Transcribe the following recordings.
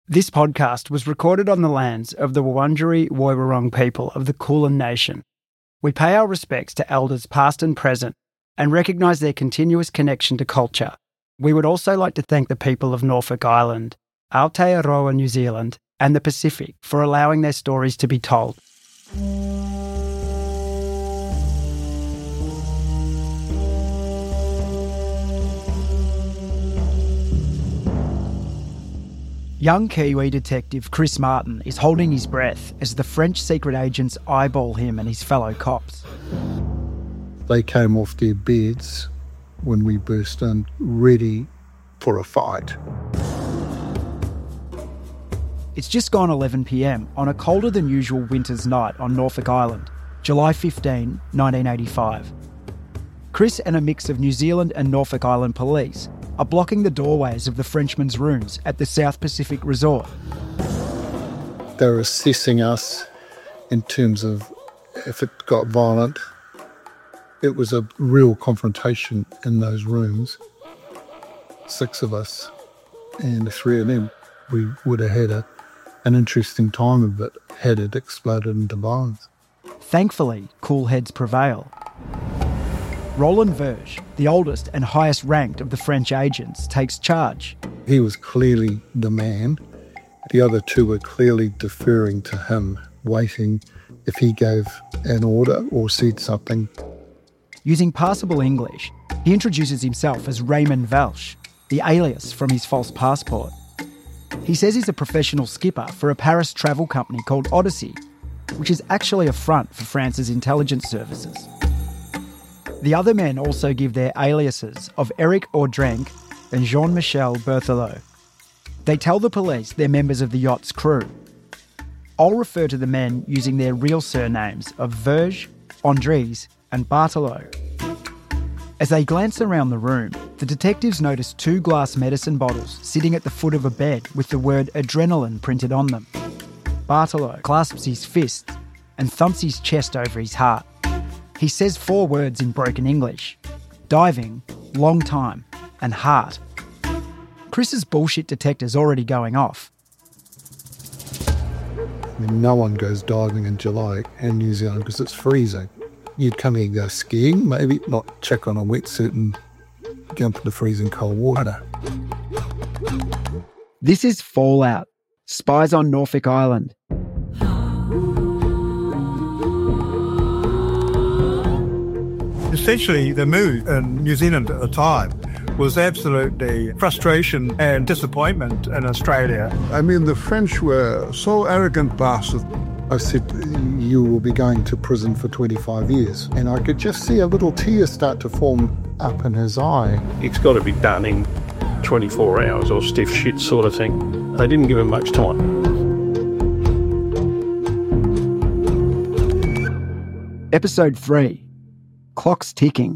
This podcast was recorded on the lands of the Wurundjeri Woiwurrung people of the Kulin Nation. We pay our respects to elders past and present and recognise their continuous connection to culture. We would also like to thank the people of Norfolk Island, Aotearoa, New Zealand, and the Pacific for allowing their stories to be told. Young Kiwi detective Chris Martin is holding his breath as the French secret agents eyeball him and his fellow cops. They came off their beds when we burst in, ready for a fight. It's just gone 11 p.m. on a colder than usual winter's night on Norfolk Island, July 15, 1985. Chris and a mix of New Zealand and Norfolk Island police are blocking the doorways of the Frenchman's rooms at the South Pacific Resort. They're assessing us in terms of if it got violent. It was a real confrontation in those rooms. 6 of us and 3 of them. We would have had an interesting time of it had it exploded into violence. Thankfully, cool heads prevail. Roland Verge, the oldest and highest ranked of the French agents, takes charge. He was clearly the man. The other 2 were clearly deferring to him, waiting if he gave an order or said something. Using passable English, he introduces himself as Raymond Welch, the alias from his false passport. He says he's a professional skipper for a Paris travel company called Odyssey, which is actually a front for France's intelligence services. The other men also give their aliases of Eric Audrenc and Jean-Michel Berthelot. They tell the police they're members of the yacht's crew. I'll refer to the men using their real surnames of Verge, Andries and Bartelot. As they glance around the room, the detectives notice 2 glass medicine bottles sitting at the foot of a bed with the word adrenaline printed on them. Bartelot clasps his fists and thumps his chest over his heart. He says 4 words in broken English: diving, long time, and heart. Chris's bullshit detector's already going off. I mean, no one goes diving in July in New Zealand because it's freezing. You'd come here and go skiing, maybe, not check on a wetsuit and jump into freezing cold water. This is Fallout, Spies on Norfolk Island. Essentially, the mood in New Zealand at the time was absolutely frustration and disappointment in Australia. I mean, the French were so arrogant bastards. I said, you will be going to prison for 25 years. And I could just see a little tear start to form up in his eye. It's got to be done in 24 hours or stiff shit sort of thing. They didn't give him much time. Episode 3. Clock's ticking.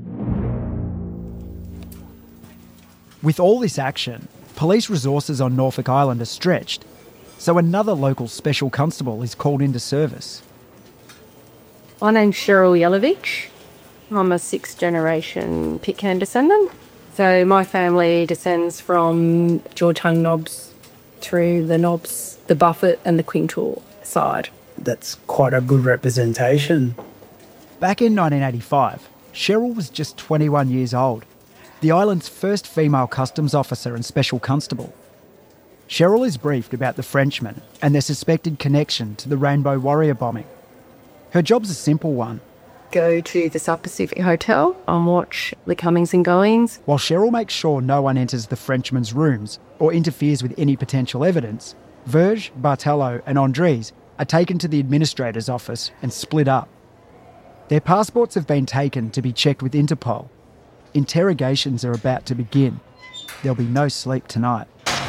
With all this action, police resources on Norfolk Island are stretched, so another local special constable is called into service. My name's Cheryl Yelovich. I'm a 6th-generation Pitcairn descendant. So my family descends from George Hung Nobbs through the Nobbs, the Buffett and the Quintal side. That's quite a good representation. Back in 1985, Cheryl was just 21 years old, the island's first female customs officer and special constable. Cheryl is briefed about the Frenchmen and their suspected connection to the Rainbow Warrior bombing. Her job's a simple one. Go to the South Pacific Hotel and watch the comings and goings. While Cheryl makes sure no one enters the Frenchmen's rooms or interferes with any potential evidence, Verge, Bartelot and Andries are taken to the administrator's office and split up. Their passports have been taken to be checked with Interpol. Interrogations are about to begin. There'll be no sleep tonight.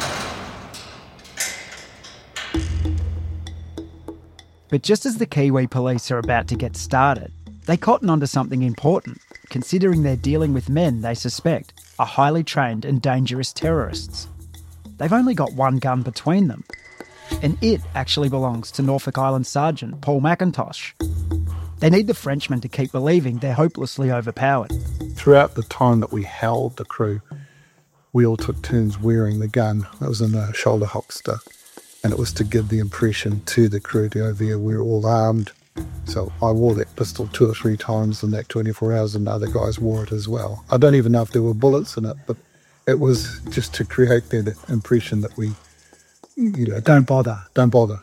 But just as the Kiwi police are about to get started, they cotton onto something important, considering they're dealing with men they suspect are highly trained and dangerous terrorists. They've only got one gun between them, and it actually belongs to Norfolk Island Sergeant Paul McIntosh. They need the Frenchmen to keep believing they're hopelessly overpowered. Throughout the time that we held the crew, we all took turns wearing the gun. It was in a shoulder holster, and it was to give the impression to the crew to over here we're all armed. So I wore that pistol 2 or 3 times in that 24 hours, and other guys wore it as well. I don't even know if there were bullets in it, but it was just to create that impression that we, Don't bother. don't bother.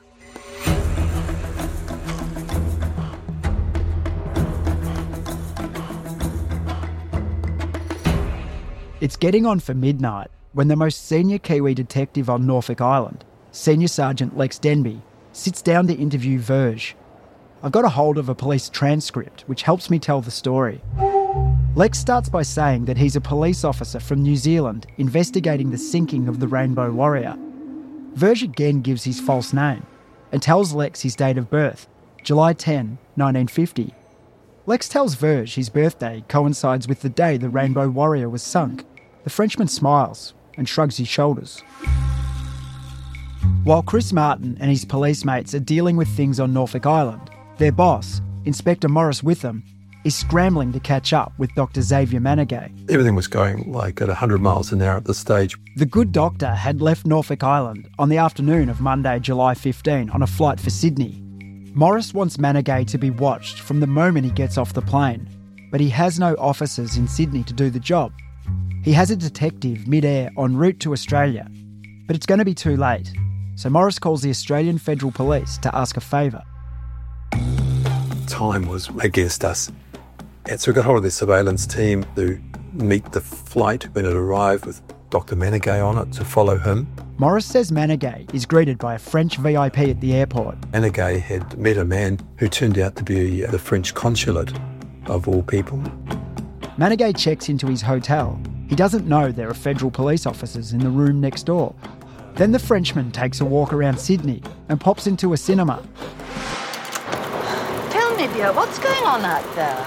It's getting on for midnight when the most senior Kiwi detective on Norfolk Island, Senior Sergeant Lex Denby, sits down to interview Verge. I've got a hold of a police transcript which helps me tell the story. Lex starts by saying that he's a police officer from New Zealand investigating the sinking of the Rainbow Warrior. Verge again gives his false name and tells Lex his date of birth, July 10, 1950. Lex tells Verge his birthday coincides with the day the Rainbow Warrior was sunk. The Frenchman smiles and shrugs his shoulders. While Chris Martin and his police mates are dealing with things on Norfolk Island, their boss, Inspector Maurice Witham, is scrambling to catch up with Dr. Xavier Manigay. Everything was going like at 100 miles an hour at the stage. The good doctor had left Norfolk Island on the afternoon of Monday, July 15 on a flight for Sydney. Maurice wants Manigay to be watched from the moment he gets off the plane, but he has no officers in Sydney to do the job. He has a detective mid-air en route to Australia, but it's going to be too late. So Maurice calls the Australian Federal Police to ask a favour. Time was against us. And so we got hold of the surveillance team to meet the flight when it arrived with Dr. Manigay on it to follow him. Maurice says Manigay is greeted by a French VIP at the airport. Manigay had met a man who turned out to be the French consulate, of all people. Manigay checks into his hotel. He doesn't know there are federal police officers in the room next door. Then the Frenchman takes a walk around Sydney and pops into a cinema. Tell me, dear, what's going on out there?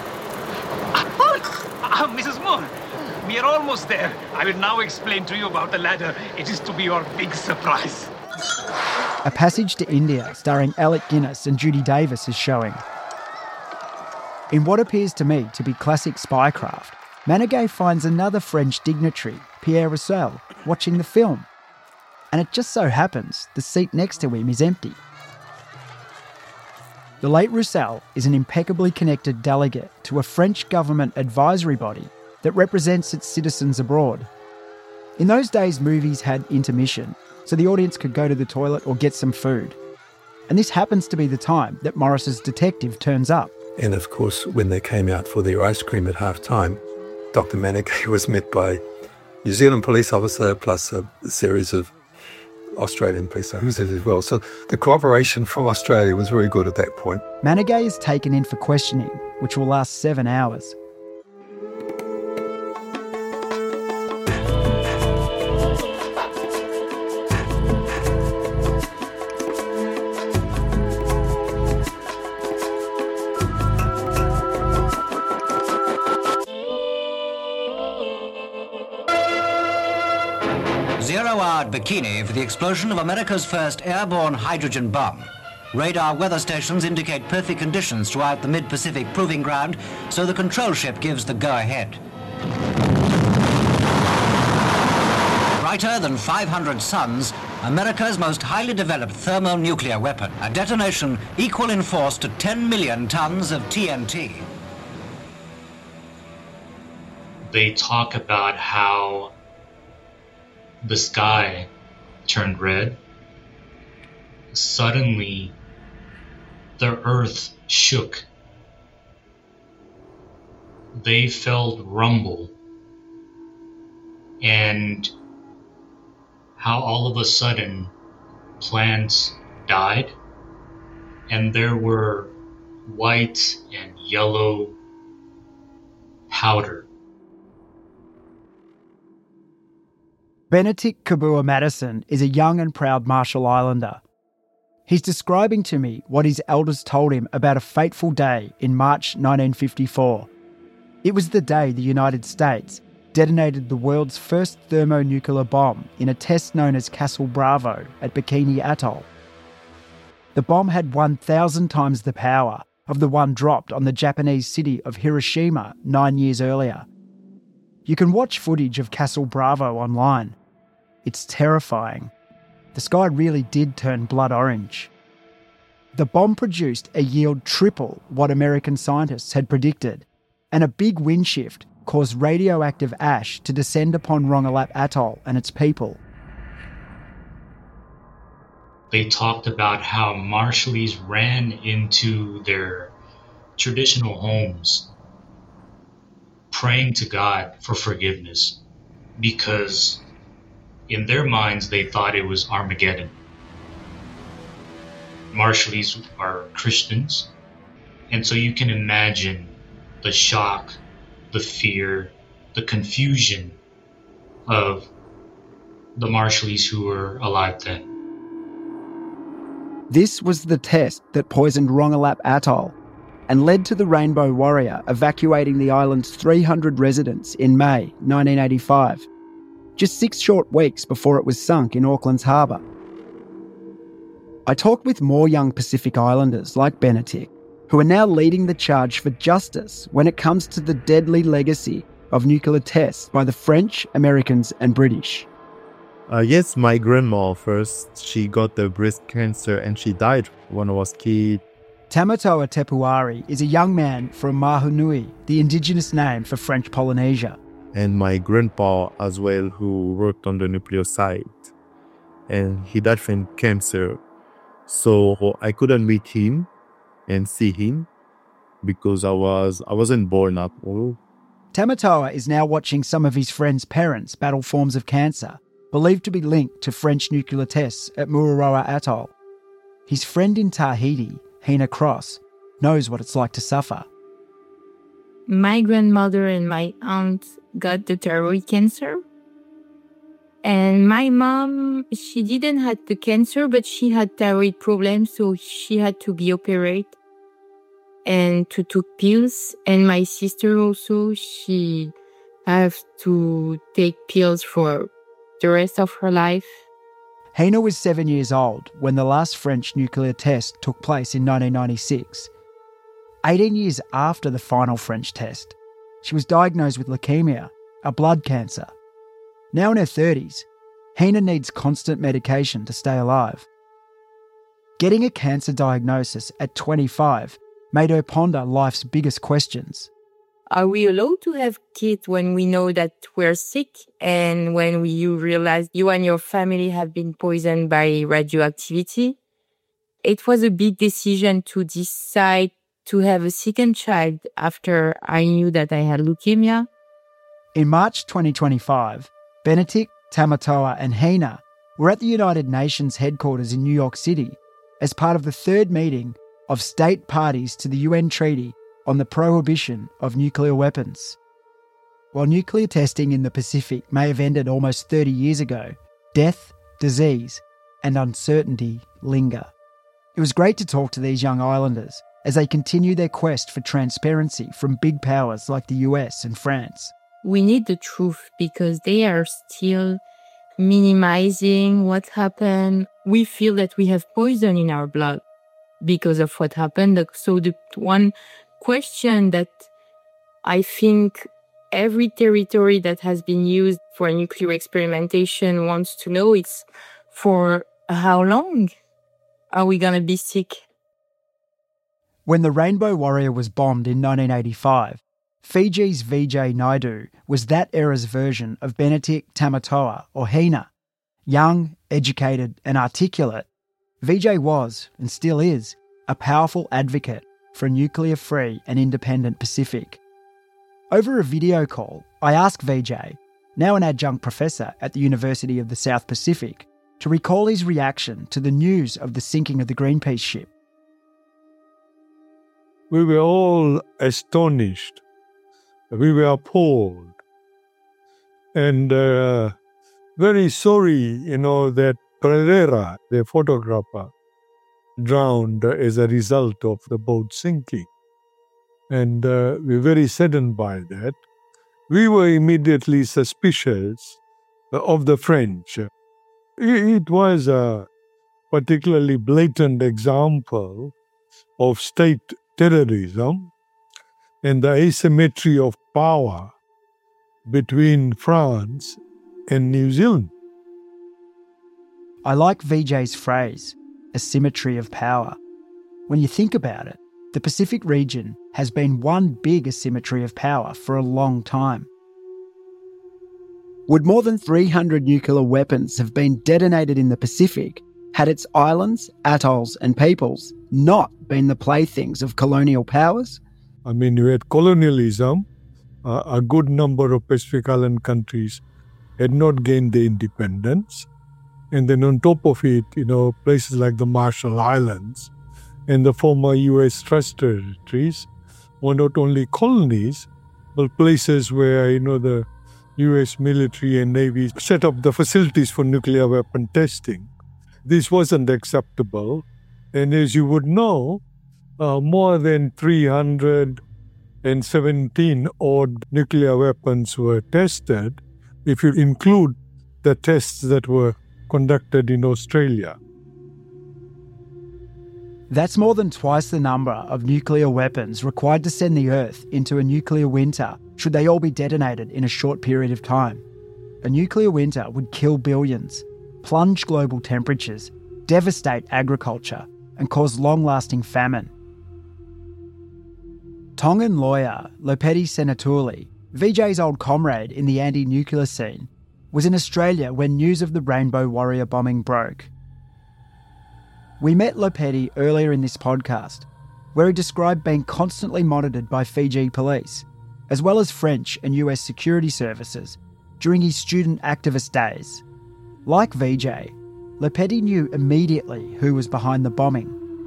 Mrs. Moore, we are almost there. I will now explain to you about the ladder. It is to be your big surprise. A Passage to India starring Alec Guinness and Judy Davis is showing. In what appears to me to be classic spycraft, Manigay finds another French dignitary, Pierre Roussel, watching the film. And it just so happens the seat next to him is empty. The late Roussel is an impeccably connected delegate to a French government advisory body that represents its citizens abroad. In those days, movies had intermission, so the audience could go to the toilet or get some food. And this happens to be the time that Maurice's detective turns up. And of course, when they came out for their ice cream at half-time, Dr. Manigay was met by New Zealand police officer plus a series of Australian police officers as well. So the cooperation from Australia was very good at that point. Manigay is taken in for questioning, which will last 7 hours. Zero-hour bikini for the explosion of America's first airborne hydrogen bomb. Radar weather stations indicate perfect conditions throughout the mid-Pacific proving ground, so the control ship gives the go-ahead. Brighter than 500 suns, America's most highly developed thermonuclear weapon, a detonation equal in force to 10 million tons of TNT. They talk about how the sky turned red. Suddenly, the earth shook. They felt rumble. And how all of a sudden, plants died, and there were white and yellow powder. Benedict Kabua Madison is a young and proud Marshall Islander. He's describing to me what his elders told him about a fateful day in March 1954. It was the day the United States detonated the world's first thermonuclear bomb in a test known as Castle Bravo at Bikini Atoll. The bomb had 1,000 times the power of the one dropped on the Japanese city of Hiroshima 9 years earlier. You can watch footage of Castle Bravo online. It's terrifying. The sky really did turn blood orange. The bomb produced a yield triple what American scientists had predicted, and a big wind shift caused radioactive ash to descend upon Rongelap Atoll and its people. They talked about how Marshallese ran into their traditional homes praying to God for forgiveness because in their minds they thought it was Armageddon. Marshallese are Christians, and so you can imagine the shock, the fear, the confusion of the Marshallese who were alive then. This was the test that poisoned Rongelap Atoll and led to the Rainbow Warrior evacuating the island's 300 residents in May 1985, just 6 short weeks before it was sunk in Auckland's harbour. I talked with more young Pacific Islanders like Benedict, who are now leading the charge for justice when it comes to the deadly legacy of nuclear tests by the French, Americans and British. Yes, my grandma first, she got the breast cancer and she died when I was a kid. Tamatoa Tepuari is a young man from Mahunui, the indigenous name for French Polynesia. And my grandpa as well, who worked on the nuclear site. And he died from cancer. So I couldn't meet him and see him because I wasn't born at all. Tamatoa is now watching some of his friends' parents battle forms of cancer, believed to be linked to French nuclear tests at Mururoa Atoll. His friend in Tahiti, Hina Cross, knows what it's like to suffer. My grandmother and my aunt got the thyroid cancer. And my mom, she didn't have the cancer, but she had thyroid problems, so she had to be operated and to take pills. And my sister also, she have to take pills for the rest of her life. Hina was 7 years old when the last French nuclear test took place in 1996. 18 years after the final French test, she was diagnosed with leukemia, a blood cancer. Now in her 30s, Hina needs constant medication to stay alive. Getting a cancer diagnosis at 25 made her ponder life's biggest questions. Are we allowed to have kids when we know that we're sick and when you realize you and your family have been poisoned by radioactivity? It was a big decision to decide to have a second child after I knew that I had leukemia. In March 2025, Benedict, Tamatoa and Hina were at the United Nations headquarters in New York City as part of the third meeting of state parties to the UN Treaty on the Prohibition of Nuclear Weapons. While nuclear testing in the Pacific may have ended almost 30 years ago, death, disease and uncertainty linger. It was great to talk to these young islanders as they continue their quest for transparency from big powers like the US and France. We need the truth because they are still minimizing what happened. We feel that we have poison in our blood because of what happened. So the one question that I think every territory that has been used for nuclear experimentation wants to know is for how long are we going to be sick? When the Rainbow Warrior was bombed in 1985, Fiji's Vijay Naidu was that era's version of Benedict Tamatoa or Hina. Young, educated and articulate, Vijay was, and still is, a powerful advocate for a nuclear-free and independent Pacific. Over a video call, I asked Vijay, now an adjunct professor at the University of the South Pacific, to recall his reaction to the news of the sinking of the Greenpeace ship. We were all astonished. We were appalled. And very sorry, that Pereira, the photographer, drowned as a result of the boat sinking. And we were very saddened by that. We were immediately suspicious of the French. It was a particularly blatant example of state terrorism and the asymmetry of power between France and New Zealand. I like Vijay's phrase, asymmetry of power. When you think about it, the Pacific region has been one big asymmetry of power for a long time. Would more than 300 nuclear weapons have been detonated in the Pacific had its islands, atolls and peoples not been the playthings of colonial powers? I mean, you had colonialism. A good number of Pacific Island countries had not gained their independence. And then on top of it, places like the Marshall Islands and the former U.S. trust territories were not only colonies, but places where, the U.S. military and Navy set up the facilities for nuclear weapon testing. This wasn't acceptable. And as you would know, more than 317 odd nuclear weapons were tested, if you include the tests that were conducted in Australia. That's more than twice the number of nuclear weapons required to send the Earth into a nuclear winter should they all be detonated in a short period of time. A nuclear winter would kill billions, plunge global temperatures, devastate agriculture, and cause long-lasting famine. Tongan lawyer Lopeti Senatuli, Vijay's old comrade in the anti-nuclear scene, was in Australia when news of the Rainbow Warrior bombing broke. We met Lopeti earlier in this podcast, where he described being constantly monitored by Fiji police, as well as French and US security services, during his student activist days. Like Vijay, Lopeti knew immediately who was behind the bombing.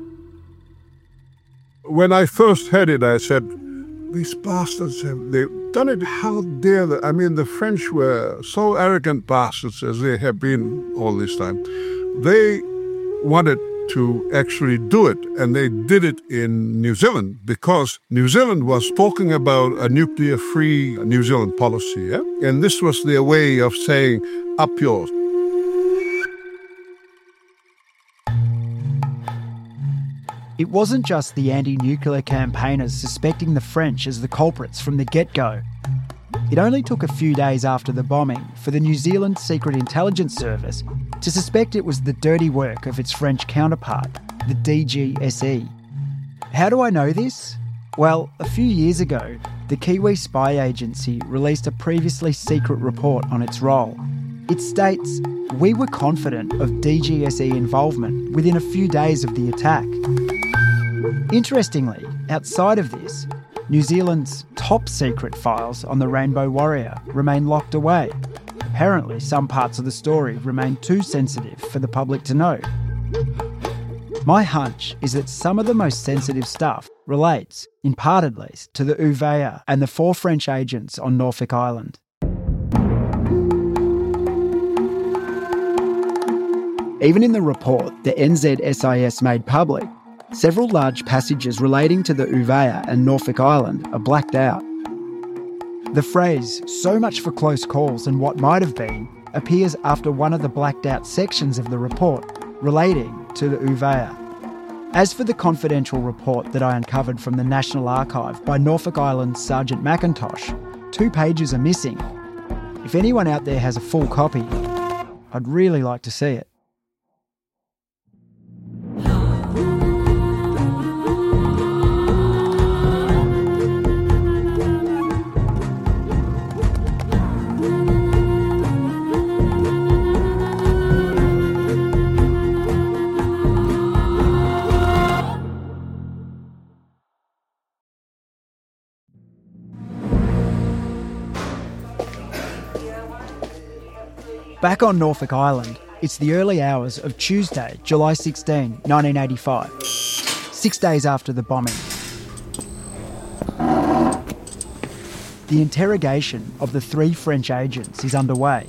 When I first heard it, I said, these bastards, they've done it. How dare they? I mean, the French were so arrogant bastards, as they have been all this time. They wanted to actually do it, and they did it in New Zealand because New Zealand was talking about a nuclear-free New Zealand policy, yeah? And this was their way of saying, up yours. It wasn't just the anti-nuclear campaigners suspecting the French as the culprits from the get-go. It only took a few days after the bombing for the New Zealand Secret Intelligence Service to suspect it was the dirty work of its French counterpart, the DGSE. How do I know this? Well, a few years ago, the Kiwi spy agency released a previously secret report on its role. It states, "We were confident of DGSE involvement within a few days of the attack." Interestingly, outside of this, New Zealand's top secret files on the Rainbow Warrior remain locked away. Apparently, some parts of the story remain too sensitive for the public to know. My hunch is that some of the most sensitive stuff relates, in part at least, to the Uveya and the 4 French agents on Norfolk Island. Even in the report the NZSIS made public, several large passages relating to the Uveya and Norfolk Island are blacked out. The phrase, "so much for close calls and what might have been," appears after one of the blacked out sections of the report relating to the Uveya. As for the confidential report that I uncovered from the National Archive by Norfolk Island Sergeant McIntosh, 2 pages are missing. If anyone out there has a full copy, I'd really like to see it. Back on Norfolk Island, it's the early hours of Tuesday, July 16, 1985, 6 days after the bombing. The interrogation of the 3 French agents is underway.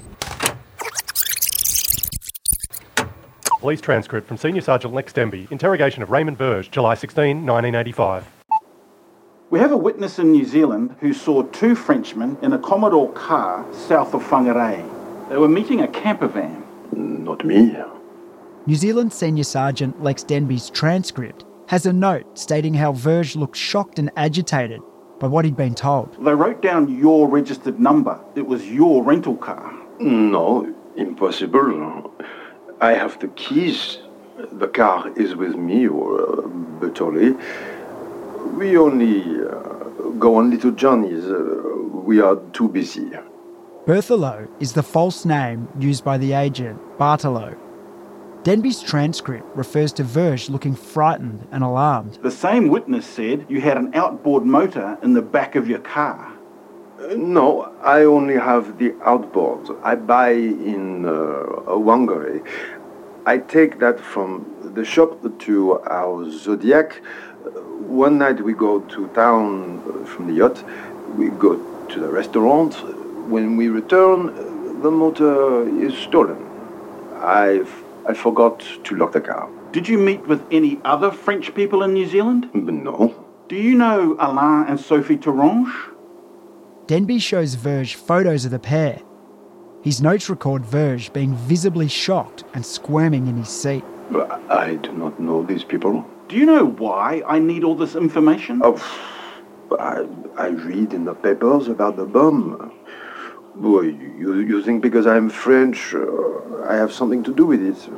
Police transcript from Senior Sergeant Lex Denby, interrogation of Raymond Verge, July 16, 1985. We have a witness in New Zealand who saw 2 Frenchmen in a Commodore car south of Whangarei. They were meeting a camper van. Not me. New Zealand Senior Sergeant Lex Denby's transcript has a note stating how Verge looked shocked and agitated by what he'd been told. They wrote down your registered number. It was your rental car. No, impossible. I have the keys. The car is with me, or Bertoli. We only go on little journeys. We are too busy. Berthelot is the false name used by the agent, Bartolo. Denby's transcript refers to Verge looking frightened and alarmed. The same witness said you had an outboard motor in the back of your car. No, I only have the outboard. I buy in Whangarei. I take that from the shop to our Zodiac. One night we go to town from the yacht. We go to the restaurant. When we return, the motor is stolen. I forgot to lock the car. Did you meet with any other French people in New Zealand? No. Do you know Alain and Sophie Tourange? Denby shows Verge photos of the pair. His notes record Verge being visibly shocked and squirming in his seat. I do not know these people. Do you know why I need all this information? I read in the papers about the bomb. Boy, you think because I'm French, I have something to do with it?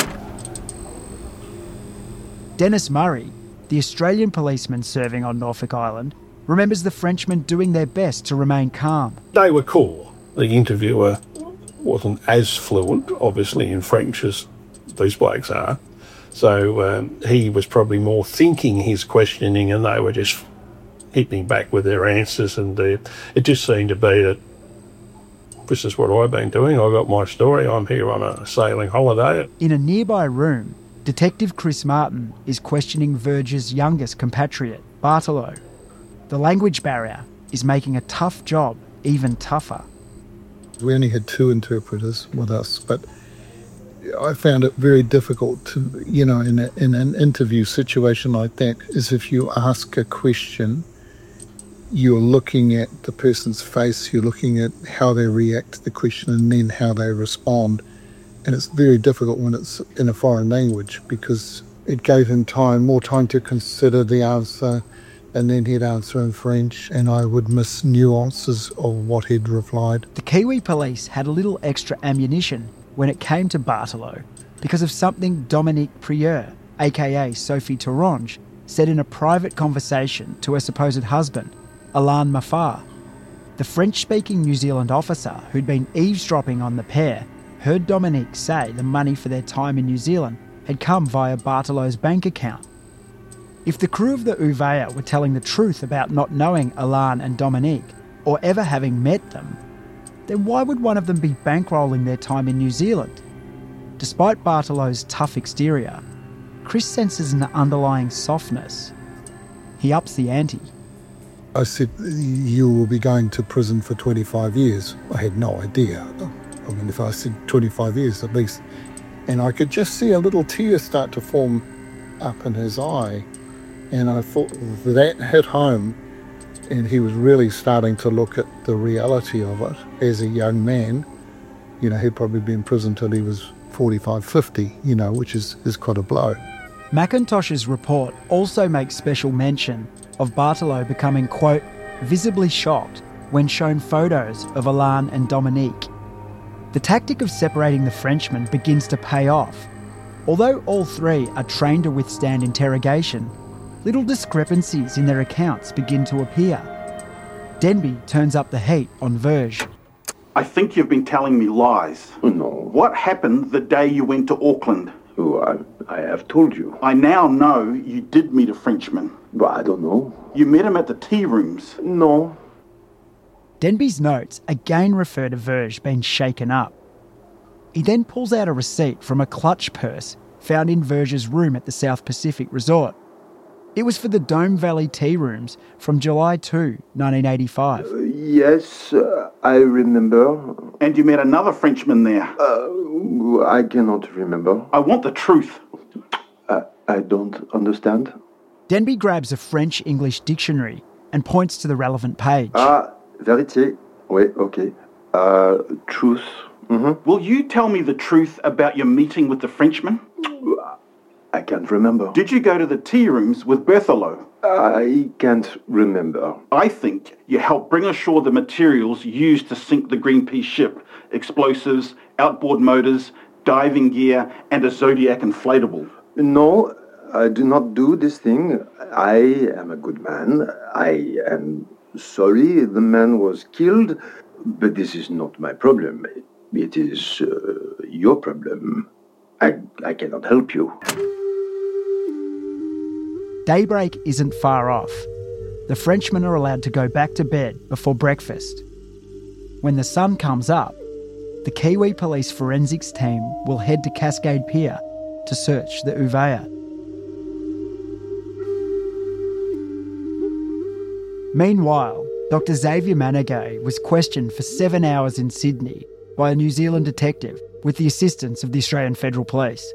Dennis Murray, the Australian policeman serving on Norfolk Island, remembers the Frenchmen doing their best to remain calm. They were cool. The interviewer wasn't as fluent, obviously, in French as these blokes are. So he was probably more thinking his questioning, and they were just hitting back with their answers. And it just seemed to be that this is what I've been doing. I've got my story. I'm here on a sailing holiday. In a nearby room, Detective Chris Martin is questioning Verge's youngest compatriot, Bartolo. The language barrier is making a tough job even tougher. We only had 2 interpreters with us, but I found it very difficult to, in an interview situation like that, is if you ask a question, you're looking at the person's face, you're looking at how they react to the question and then how they respond. And it's very difficult when it's in a foreign language because it gave him more time to consider the answer, and then he'd answer in French and I would miss nuances of what he'd replied. The Kiwi police had a little extra ammunition when it came to Bartolo because of something Dominique Prieur, aka Sophie Tourange, said in a private conversation to her supposed husband, Alain Maffar. The French-speaking New Zealand officer who'd been eavesdropping on the pair heard Dominique say the money for their time in New Zealand had come via Bartolo's bank account. If the crew of the Uvea were telling the truth about not knowing Alain and Dominique, or ever having met them, then why would one of them be bankrolling their time in New Zealand? Despite Bartolo's tough exterior, Chris senses an underlying softness. He ups the ante. I said, you will be going to prison for 25 years. I had no idea. I mean, if I said 25 years at least. And I could just see a little tear start to form up in his eye. And I thought that hit home, and he was really starting to look at the reality of it as a young man. He'd probably been in prison till he was 45, 50, which is quite a blow. McIntosh's report also makes special mention of Bartolo becoming, quote, visibly shocked when shown photos of Alain and Dominique. The tactic of separating the Frenchmen begins to pay off. Although all three are trained to withstand interrogation, little discrepancies in their accounts begin to appear. Denby turns up the heat on Verge. I think you've been telling me lies. No. What happened the day you went to Auckland? Oh, I have told you. I now know you did meet a Frenchman. But I don't know. You met him at the tea rooms? No. Denby's notes again refer to Verge being shaken up. He then pulls out a receipt from a clutch purse found in Verge's room at the South Pacific Resort. It was for the Dome Valley tea rooms from July 2, 1985. Yes, I remember. And you met another Frenchman there? I cannot remember. I want the truth. I don't understand. Denby grabs a French-English dictionary and points to the relevant page. Vérité. Oui, okay. Truth. Mm-hmm. Will you tell me the truth about your meeting with the Frenchman? I can't remember. Did you go to the tea rooms with Berthelot? I can't remember. I think you helped bring ashore the materials used to sink the Greenpeace ship, explosives, outboard motors, diving gear, and a Zodiac inflatable. No, I do not do this thing. I am a good man. I am sorry the man was killed, but this is not my problem. It is your problem. I cannot help you. Daybreak isn't far off. The Frenchmen are allowed to go back to bed before breakfast. When the sun comes up, the Kiwi Police forensics team will head to Cascade Pier to search the Ouvéa. Meanwhile, Dr. Xavier Manegay was questioned for 7 hours in Sydney by a New Zealand detective with the assistance of the Australian Federal Police.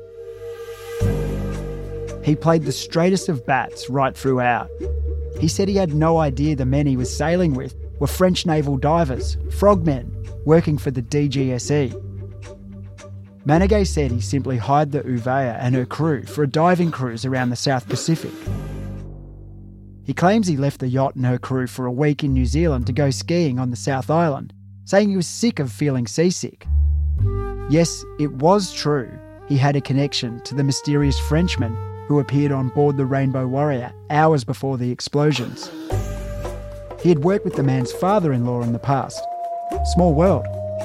He played the straightest of bats right throughout. He said he had no idea the men he was sailing with were French naval divers, frogmen, working for the DGSE. Manegay said he simply hired the Ouvéa and her crew for a diving cruise around the South Pacific. He claims he left the yacht and her crew for a week in New Zealand to go skiing on the South Island, saying he was sick of feeling seasick. Yes, it was true he had a connection to the mysterious Frenchman who appeared on board the Rainbow Warrior hours before the explosions. He had worked with the man's father-in-law in the past. Small world.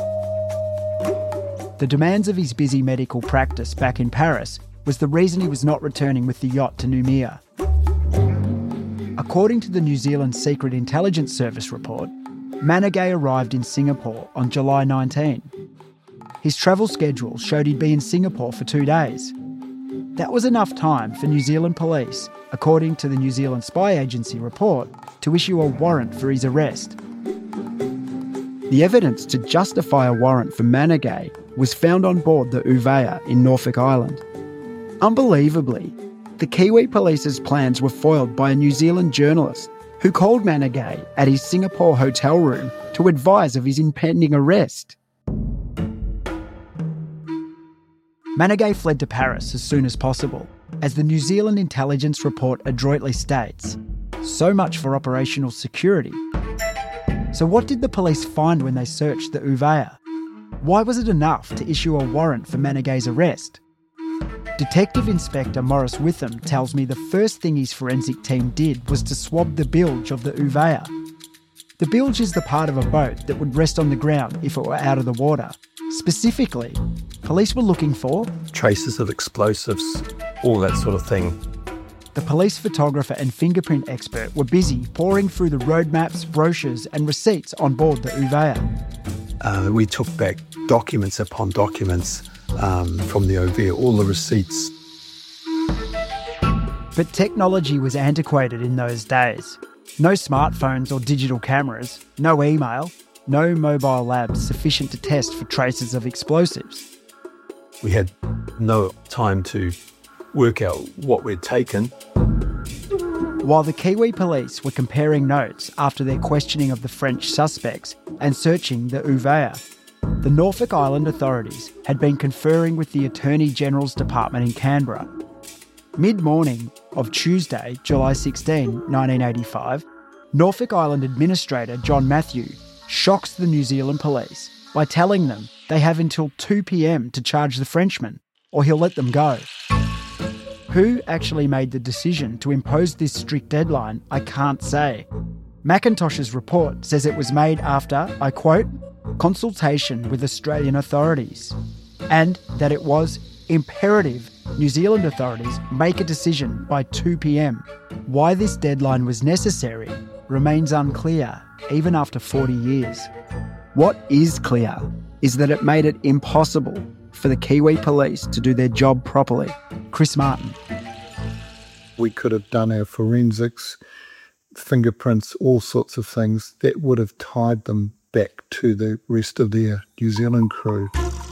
The demands of his busy medical practice back in Paris was the reason he was not returning with the yacht to Noumea. According to the New Zealand Secret Intelligence Service report, Manegay arrived in Singapore on July 19. His travel schedule showed he'd be in Singapore for 2 days. That was enough time for New Zealand police, according to the New Zealand Spy Agency report, to issue a warrant for his arrest. The evidence to justify a warrant for Manegay was found on board the Ouvéa in Norfolk Island. Unbelievably, the Kiwi police's plans were foiled by a New Zealand journalist who called Manegay at his Singapore hotel room to advise of his impending arrest. Manegay fled to Paris as soon as possible, as the New Zealand intelligence report adroitly states. So much for operational security. So what did the police find when they searched the Ouvéa? Why was it enough to issue a warrant for Manegay's arrest? Detective Inspector Maurice Witham tells me the first thing his forensic team did was to swab the bilge of the Ouvéa. The bilge is the part of a boat that would rest on the ground if it were out of the water. Specifically, police were looking for traces of explosives, all that sort of thing. The police photographer and fingerprint expert were busy poring through the road maps, brochures and receipts on board the Ouvéa. We took back documents upon documents from the Ouvéa, all the receipts. But technology was antiquated in those days. No smartphones or digital cameras, no email, no mobile labs sufficient to test for traces of explosives. We had no time to work out what we'd taken. While the Kiwi police were comparing notes after their questioning of the French suspects and searching the Ouvéa, the Norfolk Island authorities had been conferring with the Attorney General's Department in Canberra. Mid-morning of Tuesday, July 16, 1985, Norfolk Island Administrator John Matthew shocks the New Zealand police by telling them they have until 2 p.m. to charge the Frenchman, or he'll let them go. Who actually made the decision to impose this strict deadline, I can't say. McIntosh's report says it was made after, I quote, consultation with Australian authorities, and that it was imperative New Zealand authorities make a decision by 2 p.m. Why this deadline was necessary remains unclear, even after 40 years. What is clear is that it made it impossible for the Kiwi police to do their job properly. Chris Martin. We could have done our forensics, fingerprints, all sorts of things that would have tied them back to the rest of their New Zealand crew.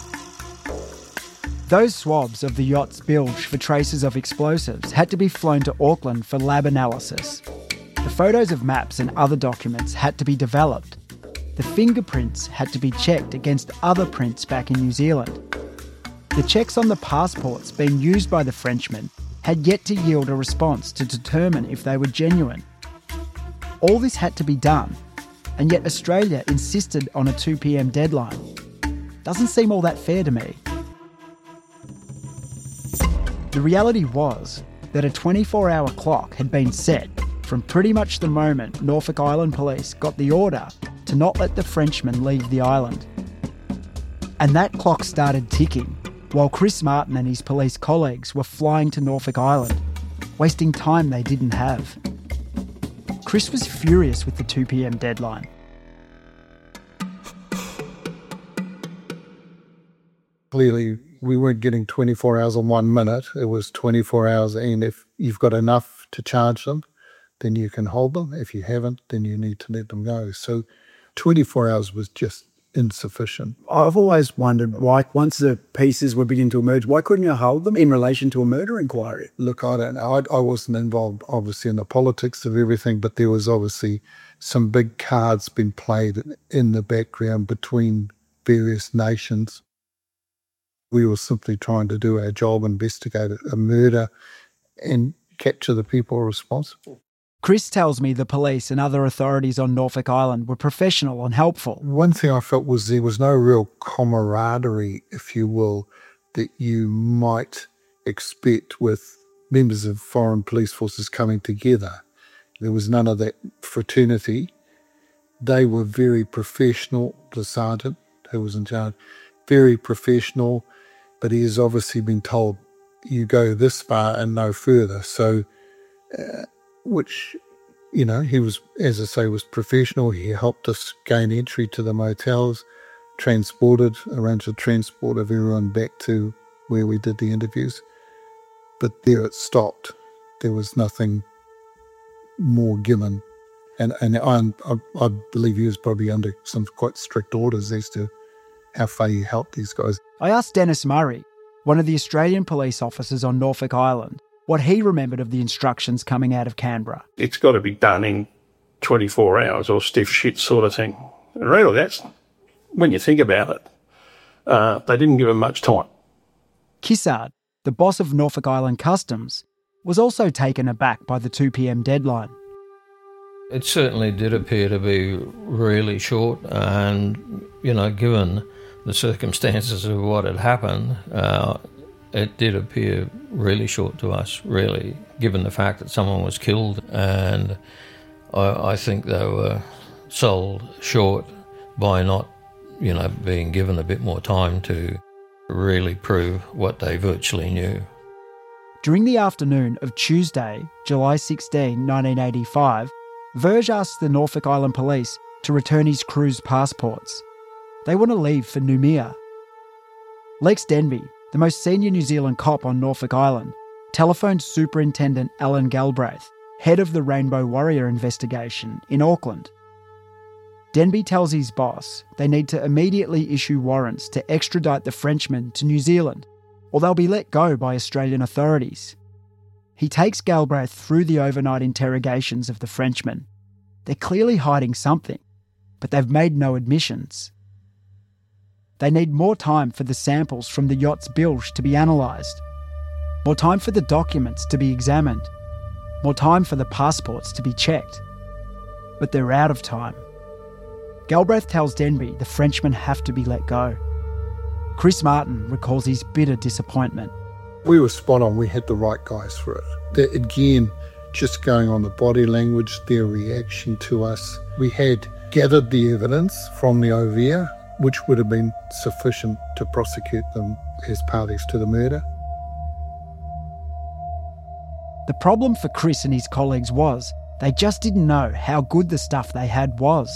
Those swabs of the yacht's bilge for traces of explosives had to be flown to Auckland for lab analysis. The photos of maps and other documents had to be developed. The fingerprints had to be checked against other prints back in New Zealand. The checks on the passports being used by the Frenchmen had yet to yield a response to determine if they were genuine. All this had to be done, and yet Australia insisted on a 2 p.m. deadline. Doesn't seem all that fair to me. The reality was that a 24-hour clock had been set from pretty much the moment Norfolk Island police got the order to not let the Frenchmen leave the island. And that clock started ticking while Chris Martin and his police colleagues were flying to Norfolk Island, wasting time they didn't have. Chris was furious with the 2 p.m. deadline. Clearly, we weren't getting 24 hours or 1 minute. It was 24 hours, and if you've got enough to charge them, then you can hold them. If you haven't, then you need to let them go. So 24 hours was just insufficient. I've always wondered why, once the pieces were beginning to emerge, why couldn't you hold them in relation to a murder inquiry? Look, I don't know. I wasn't involved, obviously, in the politics of everything, but there was obviously some big cards being played in the background between various nations. We were simply trying to do our job, investigate a murder and capture the people responsible. Chris tells me the police and other authorities on Norfolk Island were professional and helpful. One thing I felt was there was no real camaraderie, if you will, that you might expect with members of foreign police forces coming together. There was none of that fraternity. They were very professional. The sergeant who was in charge, very professional, but he has obviously been told, you go this far and no further. So, which, you know, he was, as I say, was professional. He helped us gain entry to the motels, arranged the transport of everyone back to where we did the interviews. But there it stopped. There was nothing more given. And I believe he was probably under some quite strict orders as to how far you helped these guys. I asked Dennis Murray, one of the Australian police officers on Norfolk Island, what he remembered of the instructions coming out of Canberra. It's got to be done in 24 hours or stiff shit sort of thing. And really, that's, when you think about it, they didn't give him much time. Kissard, the boss of Norfolk Island Customs, was also taken aback by the 2 p.m. deadline. It certainly did appear to be really short, and, you know, given the circumstances of what had happened, it did appear really short to us, really, given the fact that someone was killed, and I think they were sold short by not, you know, being given a bit more time to really prove what they virtually knew. During the afternoon of Tuesday, July 16, 1985, Verge asked the Norfolk Island Police to return his crew's passports. They want to leave for Noumea. Lex Denby, the most senior New Zealand cop on Norfolk Island, telephoned Superintendent Alan Galbraith, head of the Rainbow Warrior investigation in Auckland. Denby tells his boss they need to immediately issue warrants to extradite the Frenchmen to New Zealand, or they'll be let go by Australian authorities. He takes Galbraith through the overnight interrogations of the Frenchmen. They're clearly hiding something, but they've made no admissions. They need more time for the samples from the yacht's bilge to be analysed, more time for the documents to be examined, more time for the passports to be checked. But they're out of time. Galbraith tells Denby the Frenchmen have to be let go. Chris Martin recalls his bitter disappointment. We were spot on. We had the right guys for it. Again, just going on the body language, their reaction to us. We had gathered the evidence from the OVR, which would have been sufficient to prosecute them as parties to the murder. The problem for Chris and his colleagues was they just didn't know how good the stuff they had was.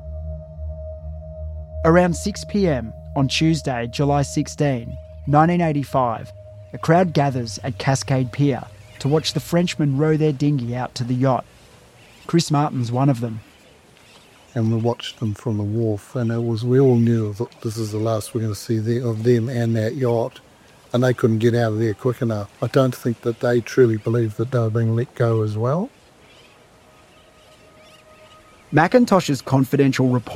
Around 6 p.m. on Tuesday, July 16, 1985, a crowd gathers at Cascade Pier to watch the Frenchmen row their dinghy out to the yacht. Chris Martin's one of them. And we watched them from the wharf, and we all knew that this is the last we're going to see of them and that yacht, and they couldn't get out of there quick enough. I don't think that they truly believed that they were being let go as well. Macintosh's confidential report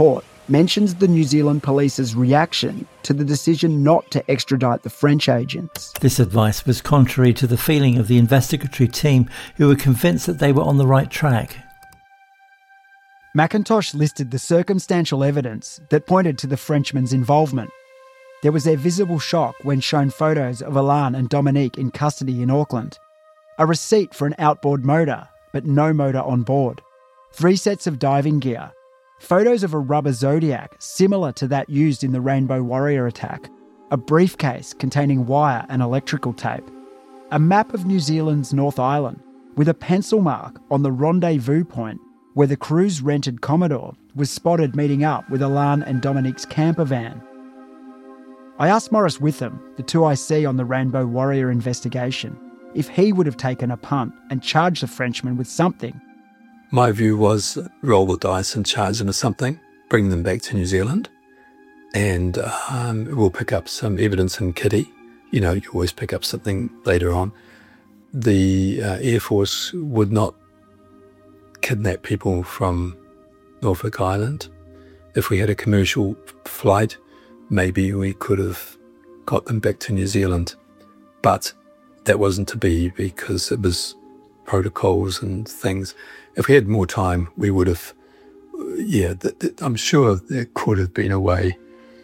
mentions the New Zealand police's reaction to the decision not to extradite the French agents. This advice was contrary to the feeling of the investigatory team, who were convinced that they were on the right track. McIntosh listed the circumstantial evidence that pointed to the Frenchmen's involvement. There was their visible shock when shown photos of Alain and Dominique in custody in Auckland, a receipt for an outboard motor, but no motor on board, 3 sets of diving gear, photos of a rubber Zodiac similar to that used in the Rainbow Warrior attack, a briefcase containing wire and electrical tape, a map of New Zealand's North Island with a pencil mark on the rendezvous point where the crew's rented Commodore was spotted meeting up with Alain and Dominique's camper van. I asked Maurice Witham, the 2IC on the Rainbow Warrior investigation, if he would have taken a punt and charged the Frenchman with something. My view was roll the dice and charge them with something, bring them back to New Zealand, and we'll pick up some evidence in Kitty. You know, you always pick up something later on. The Air Force would not kidnap people from Norfolk Island. If we had a commercial flight, maybe we could have got them back to New Zealand. But that wasn't to be because it was protocols and things. If we had more time, we would have, I'm sure there could have been a way.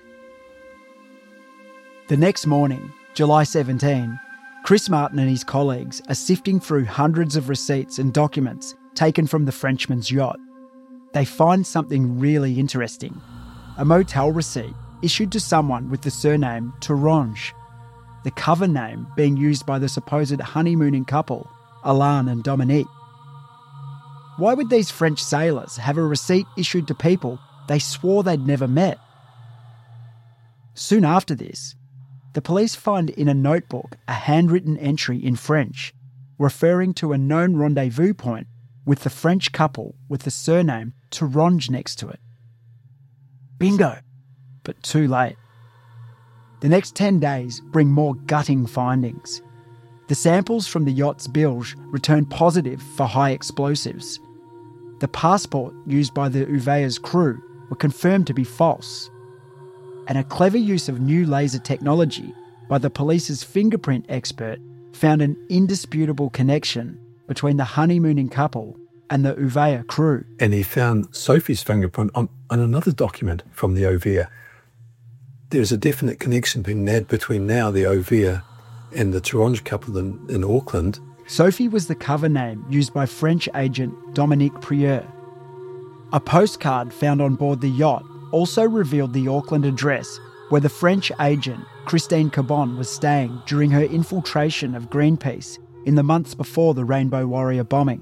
The next morning, July 17, Chris Martin and his colleagues are sifting through hundreds of receipts and documents taken from the Frenchman's yacht. They find something really interesting, a motel receipt issued to someone with the surname Tourange, the cover name being used by the supposed honeymooning couple, Alain and Dominique. Why would these French sailors have a receipt issued to people they swore they'd never met? Soon after this, the police find in a notebook a handwritten entry in French referring to a known rendezvous point with the French couple with the surname Tourange next to it. Bingo! But too late. The next 10 days bring more gutting findings. The samples from the yacht's bilge return positive for high explosives. The passport used by the Uvea's crew were confirmed to be false. And a clever use of new laser technology by the police's fingerprint expert found an indisputable connection between the honeymooning couple and the Uvea crew. And he found Sophie's fingerprint on another document from the Ovea. There's a definite connection between the Ovea and the Tourange couple in Auckland. Sophie was the cover name used by French agent Dominique Prieur. A postcard found on board the yacht also revealed the Auckland address where the French agent Christine Cabon was staying during her infiltration of Greenpeace in the months before the Rainbow Warrior bombing.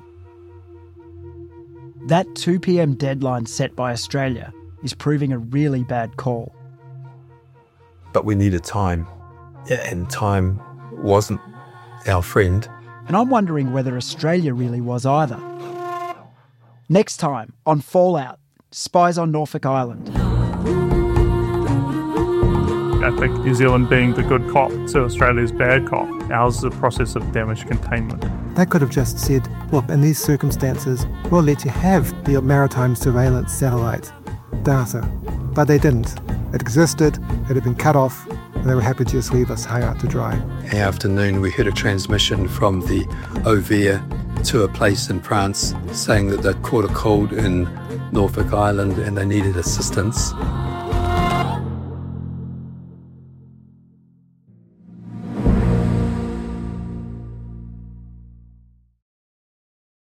That 2 p.m. deadline set by Australia is proving a really bad call. But we needed time, and time wasn't our friend. And I'm wondering whether Australia really was either. Next time on Fallout, Spies on Norfolk Island. I think New Zealand being the good cop to Australia's bad cop. Ours is a process of damage containment. They could have just said, look, in these circumstances, we'll let you have the maritime surveillance satellite data. But they didn't. It existed, it had been cut off, and they were happy to just leave us high out to dry. In the afternoon, we heard a transmission from the Ovea to a place in France saying that they'd caught a cold in Norfolk Island and they needed assistance.